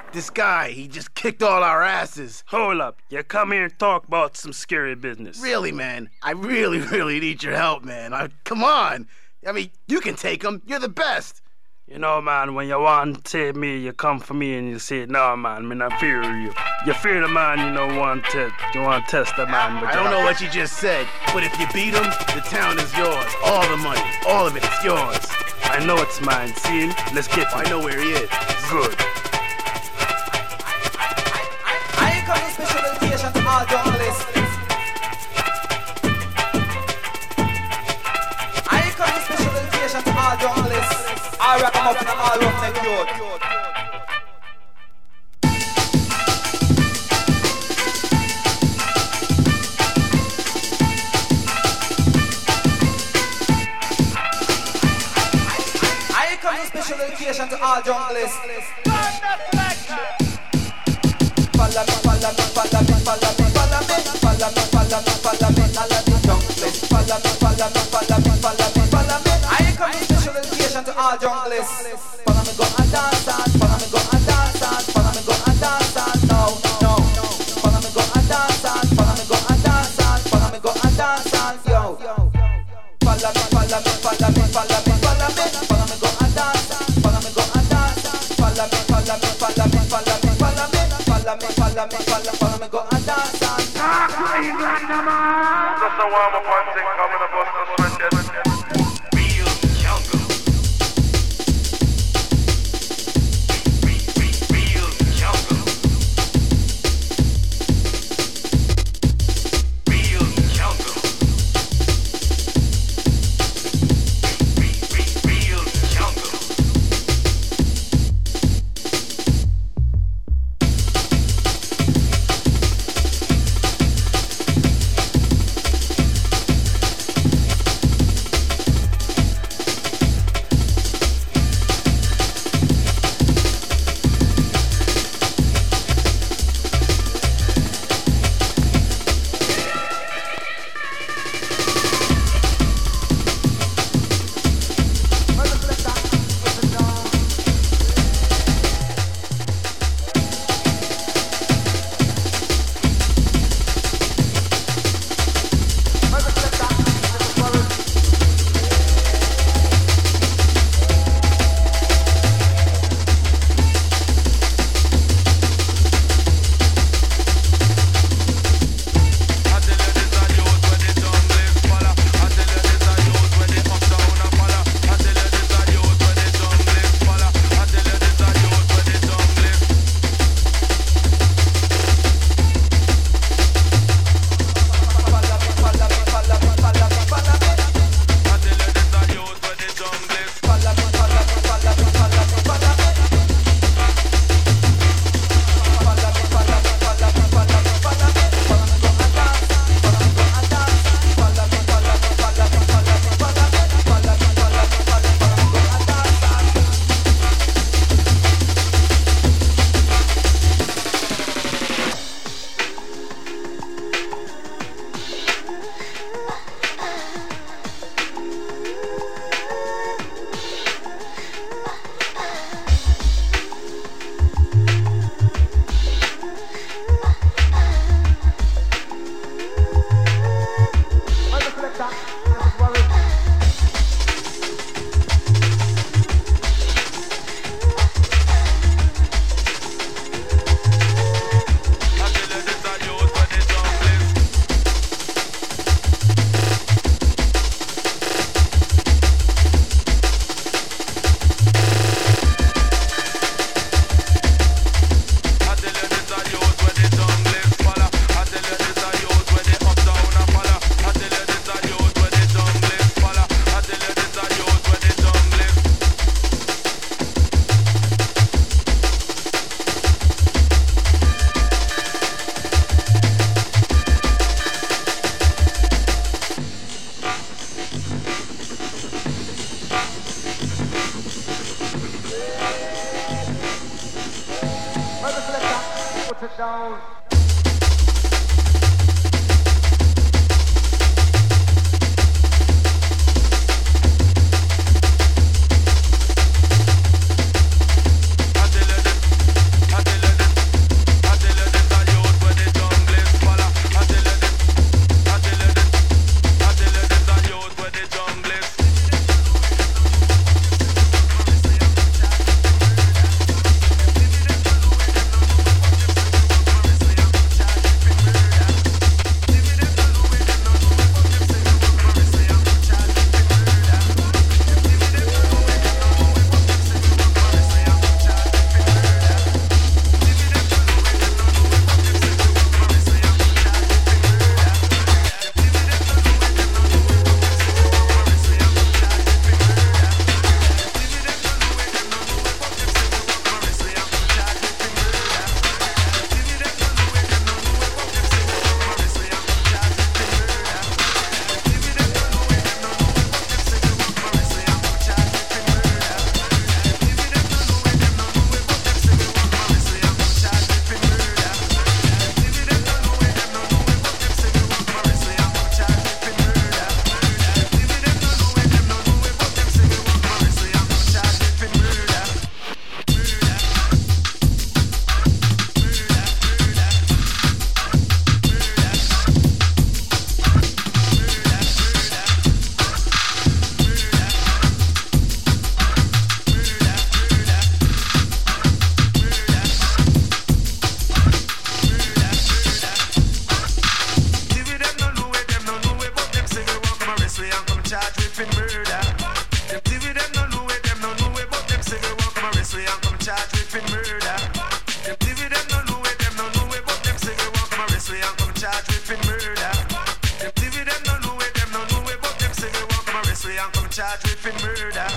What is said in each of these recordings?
This guy, he just kicked all our asses. Hold up. You come here and talk about some scary business. Really, man. I really, really need your help, man. Come on. I mean, you can take him. You're the best. You know, man, when you want to save me, you come for me and you say, no, man, I fear you. You fear the man, you don't want to test the man. But I don't know what you just said, but if you beat him, the town is yours. All the money, all of it is yours. I know it's mine. See him? Let's get him. I know where he is. Good. I come with special education to all journalists. I come with special education to all journalists. I wrap them up in all roughneck youth. I come with special education to all journalists. Follow me, follow me, follow me, follow me, follow me, follow me, follow me, follow me, follow me, journalists. Follow me, follow me, follow me, follow me, follow me. I come with special education to all journalists. Follow me, go and dance on. Follow me, go and dance on. Follow me, go and dance on. No. Follow me, go and dance on. Follow me, go and dance on. Follow me, go and dance on. Yo. Follow me, follow me, follow me, follow me, follow me. Follow me, go and dance on. Follow me, go and dance on. Follow me, follow me, follow me, follow me, follow me. Follow me, go and dance on. Just a warm up and thing coming up us to sweat. Real jungle. Real jungle. Real jungle. Real jungle. down. I tell charged with murder.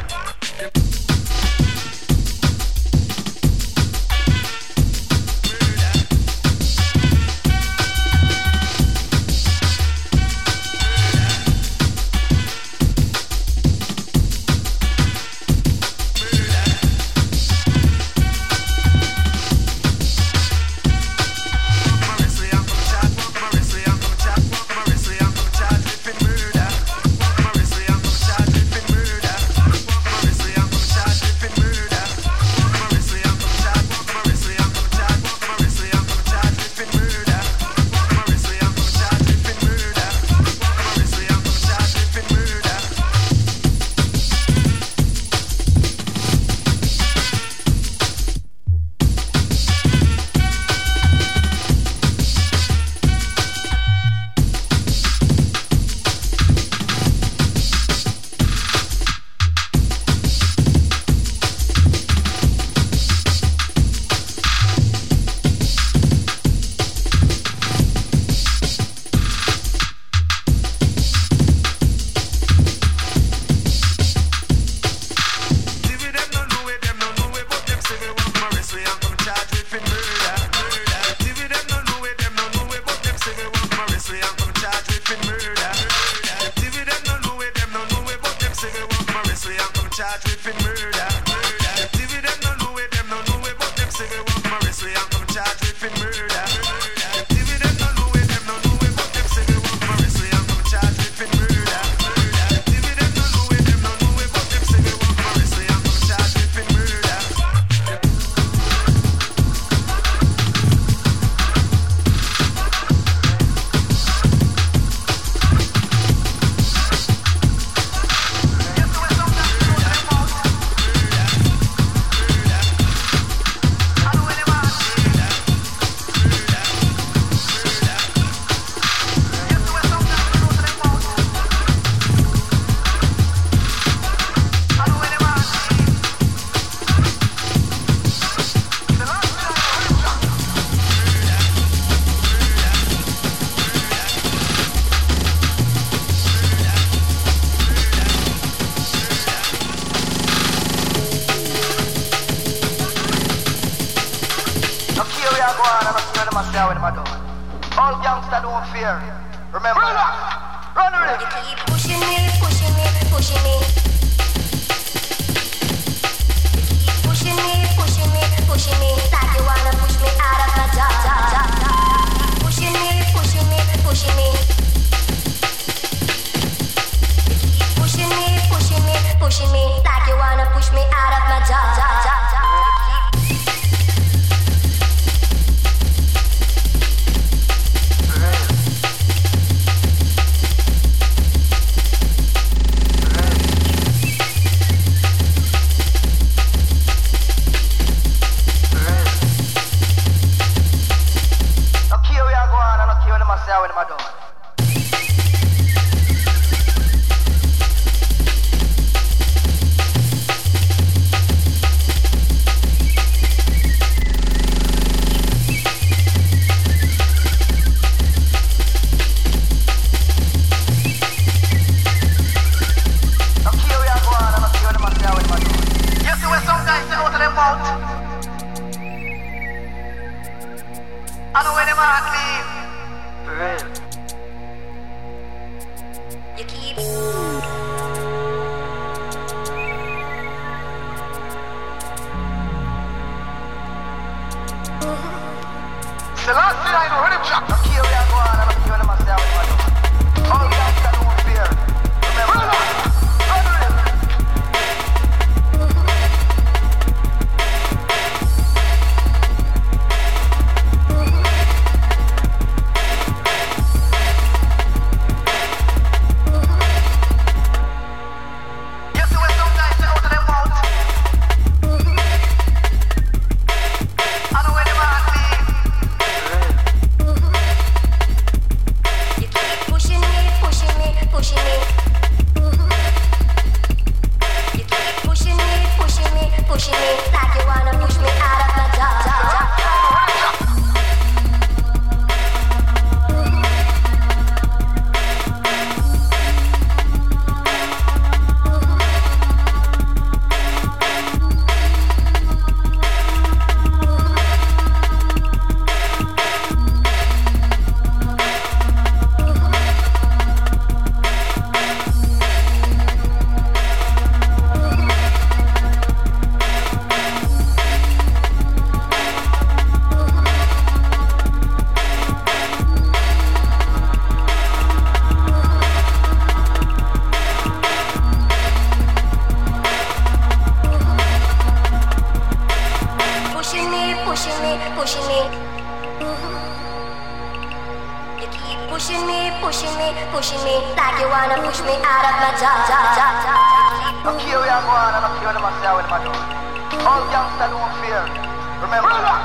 me, pushing me. You keep pushing me, pushing me, pushing me, like you wanna push me out of my job. I'm here, we are going, and I'm here, I'm say with my door. All youngsters don't fear. Remember that.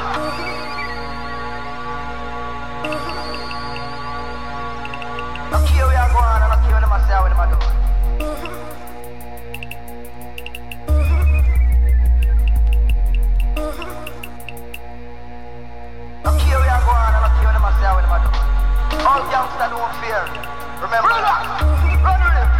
I'm here, we are going, and I'm here, I'm say with my door. I'm here, we are going, and I'm here, I'm say with my door. All youngsters don't fear. Remember that. Run with him.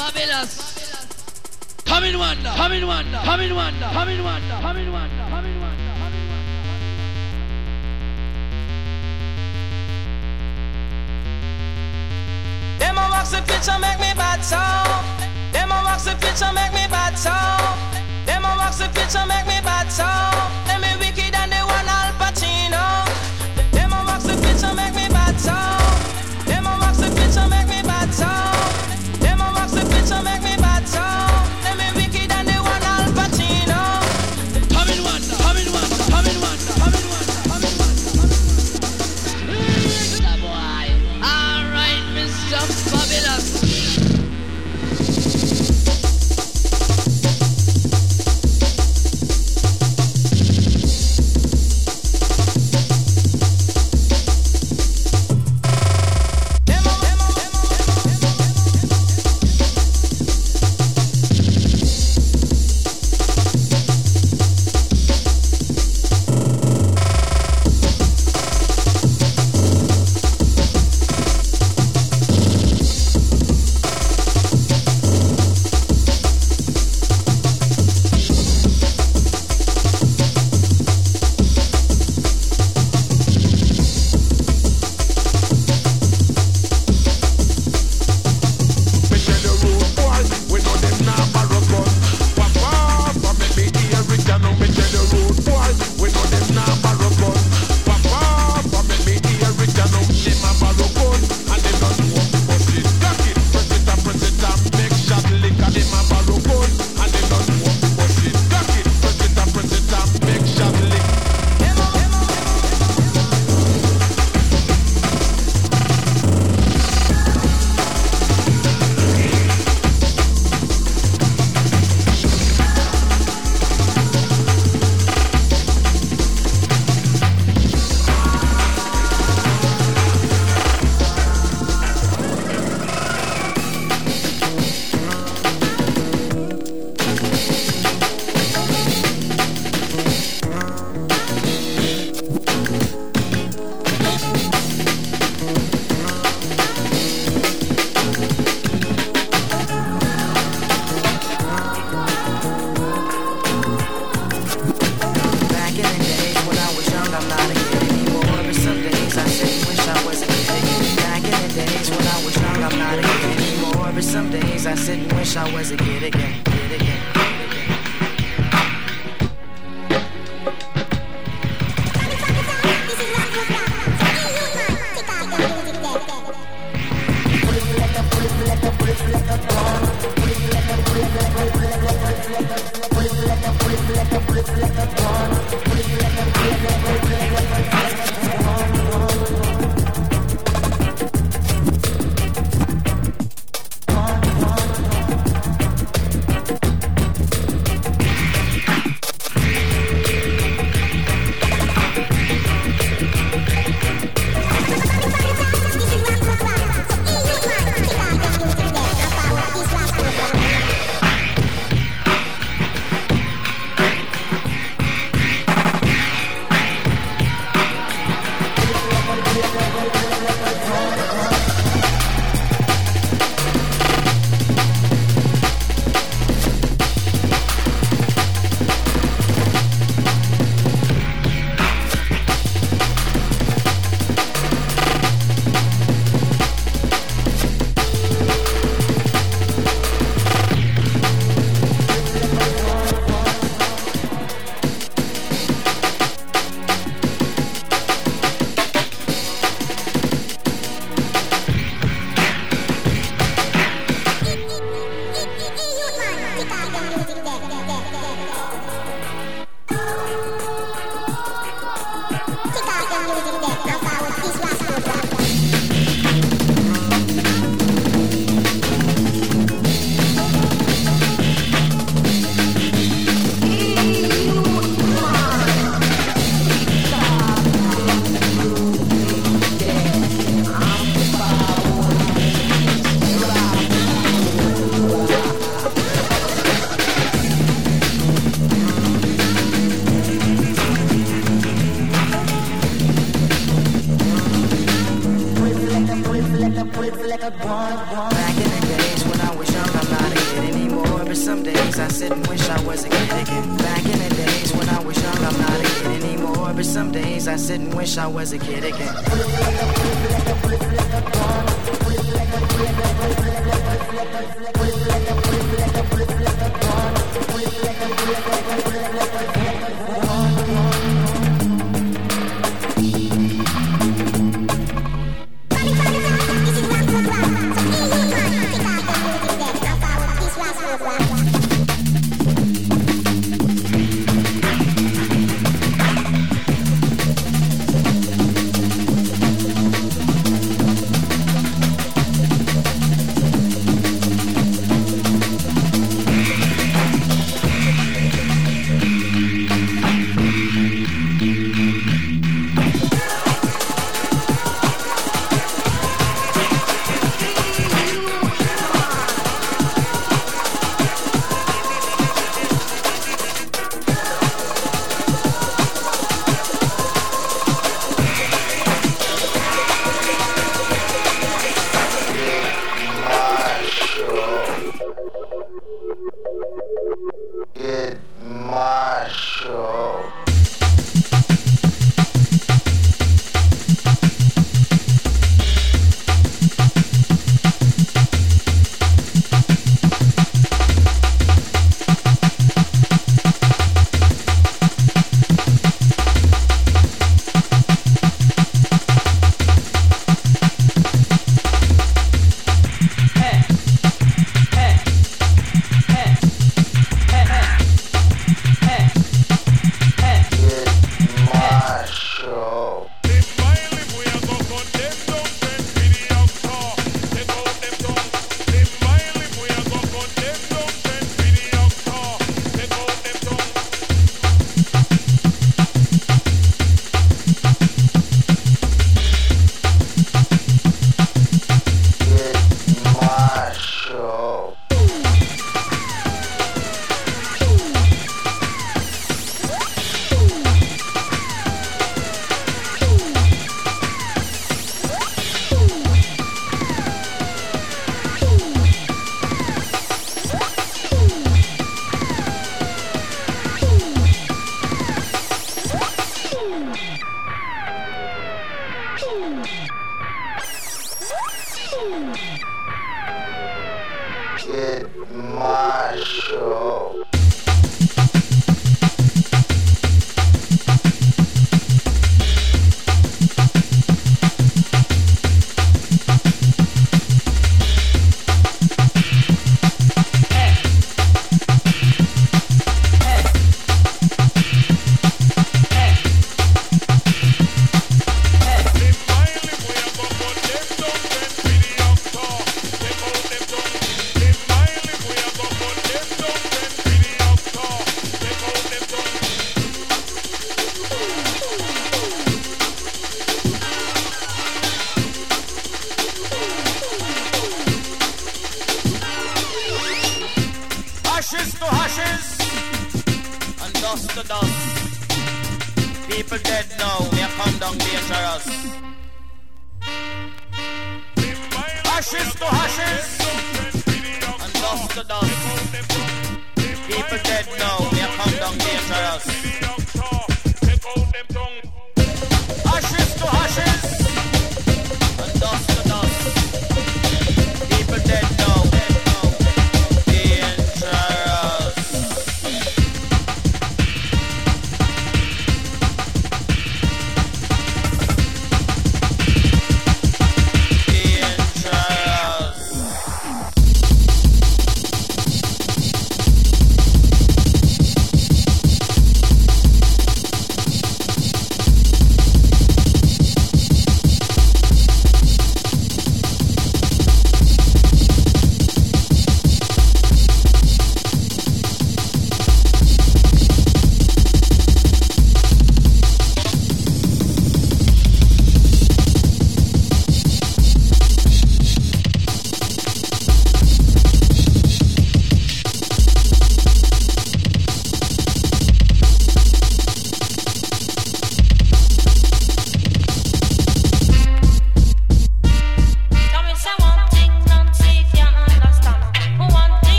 Fabulous. Come in wonder, come in wonder, come in wonder, come in wonder, come in wonder, come in wonder, come in wonder. Them a wax the picture make me bad so. Them a wax the picture make me bad so. Them a wax the picture make me bad so. Them me wicked and they want Al Pacino. Them a wax the picture make me bad so. Them a wax the picture make me bad so. Them a wax the picture make me bad so. Them me wicked and they want Al Pacino. Come in wonder, come in wonder, come in wonder, come in wonder, come in wonder. Mr. Boy, all right, Mr. Fabulous. sit and wish I was a kid again. Back in the days when I was young, I'm not a kid anymore. But some days I sit and wish I was a kid again.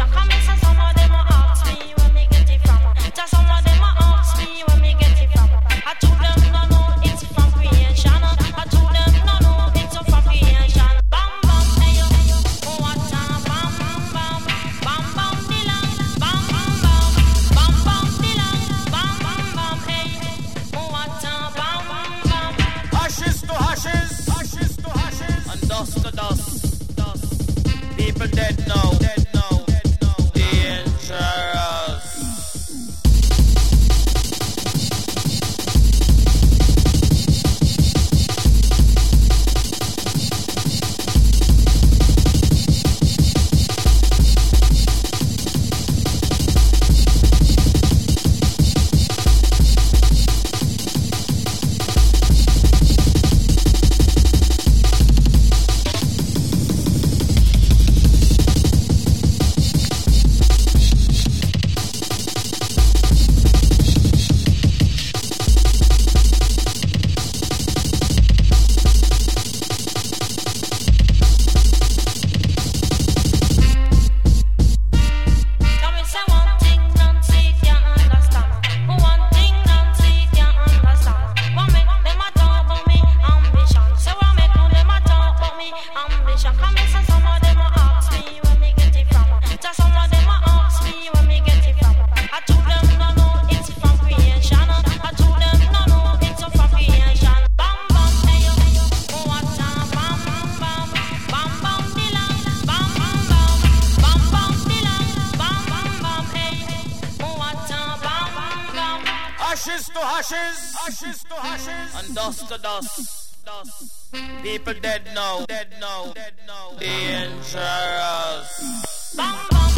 ambition. Come in, so some of them a ask me where me get it from. Just some of them a ask me where me get it from. I told them no, it's from creation. I told them no, it's from creation. Bam bam, hey yo, what time? Bam bam, bam bam, dilang, bam bam bam, bam bam dilang, bam bam bam, hey, what time? Bam bam. Ashes to ashes, ashes to ashes, and dust to dust. People dead now, dead now, dead now. Dangerous. Ashes to ashes, ashes to ashes, and dust to dust, dust. People dead now, dead now, dead now. Dangerous. Bam bam.